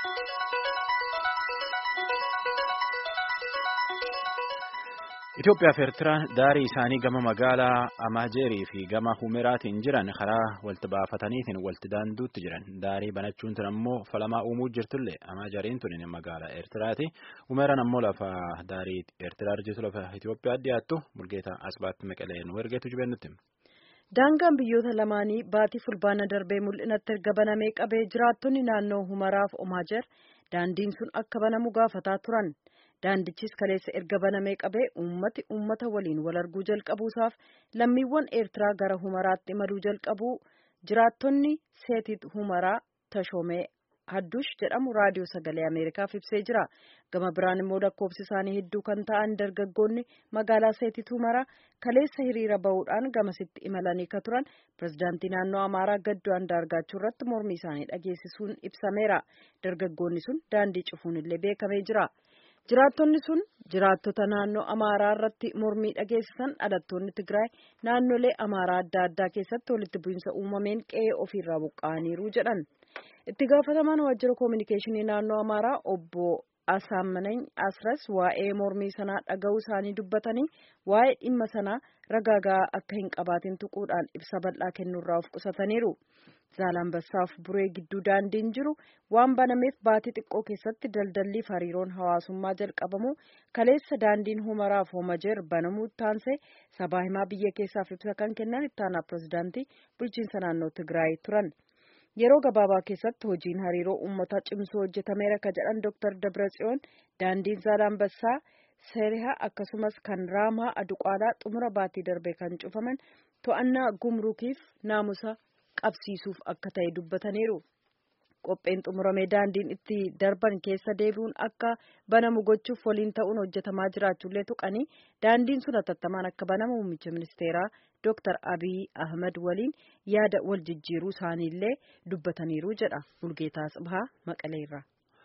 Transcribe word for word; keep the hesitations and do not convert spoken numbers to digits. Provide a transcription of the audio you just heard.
Itoophiyaa fi Eertiraan daarii isaanii gama magaalaa Amaajeerii fi gama Humeraatiin jiran karaa walti baafataniitiin walti daanduutti jiran. Daarii banachuun tun ammoo falamaa uumuu jirtullee Amaajeriin tun magaalaa Eertiraati. Humeraan ammoo lafa daarii Eertiraa jirtu lafa Itoophiyaa dhiyaattu Mulgeetaa Asbaatti Meqalee nu ergeetu jibennutti. Daangaan biyyoota lamaanii baatii fulbaana darbee mul'inatti erga banamee qabee jiraattonni naannoo Humeraaf Amaajer daandiin sun akka banamu gaafataa turan. Daandichis kaleessa erga banamee qabee uummati uummata waliin wal arguu jalqabuusaaf lammiiwwan Eertiraa gara Humeraatti imaluu jalqabuu jiraattonni Seetit Humeraa Tashoomee Hadduush jedhamu raadiyoo sagalee Ameerikaaf ibsee jira. Gama biraan immoo lakkoofsi isaanii hedduu kan ta'an dargaggoonni magaalaa Seetit Humeraa kaleessa hiriira bahuudhaan gamasitti imalanii ka turan pirezidaantii naannoo Amaaraa Gaddoo Andaargaachuu irratti mormii isaanii dhageessisuun ibsameera. Dargaggoonni sun daandii cufuun illee beekamee jira. Jiraattonni sun jiraattota naannoo Amaaraa irratti mormii dhageessisan dhalattoonni Tigraay naannolee Amaaraa adda addaa keessatti walitti bu'iinsa uumameen qe'ee ofiirraa buqqa'aniiru jedhan. Itti gaafatamaan waajjira koominikeeshinii naannoo Amaaraa obbo Asaammanany Asras waa'ee mormii sanaa dhaga'uu isaanii dubbatanii waa'ee dhimma sanaa ragaa akka hin qabaatin tuquudhaan ibsa bal'aa kennuurraa of qusataniiru. Zaalambassaaf buree gidduu daandiin jiru waan banameef baatii xiqqoo keessatti daldalliif hariiroon hawaasummaa jalqabamu kaleessa daandiin Humeraaf Amaajer banamuu taansee sabaa himaa biyya keessaaf ibsa kan kennan ittaanaa pirezidaantii bulchiinsa naannoo Tigraay turan. Yeroo gabaabaa keessatti hojiin hariiroo uummataa cimsuu hojjetameera ka jedhan Dooktar Dabratsiyoon daandiin Zaalambassaa Seerihaa akkasumas kan Raamaa Aduqaalaa xumura baatii darbee kan cufaman to'annaa gumruukiif naamusa qabsiisuuf akka ta'e dubbataniiru. Qopheen xumuramee daandiin itti darban keessa deebi'uun akka banamu gochuuf waliin ta'uun hojjetamaa jiraachuullee tuqanii daandiin sun hatattamaan akka banamu muummicha ministeeraa Dooktar Abiy Ahmed waliin yaada wal jijjiiruu isaaniillee dubbataniiru jedha Mulgeetaa Asbahaa Maqaleerraa.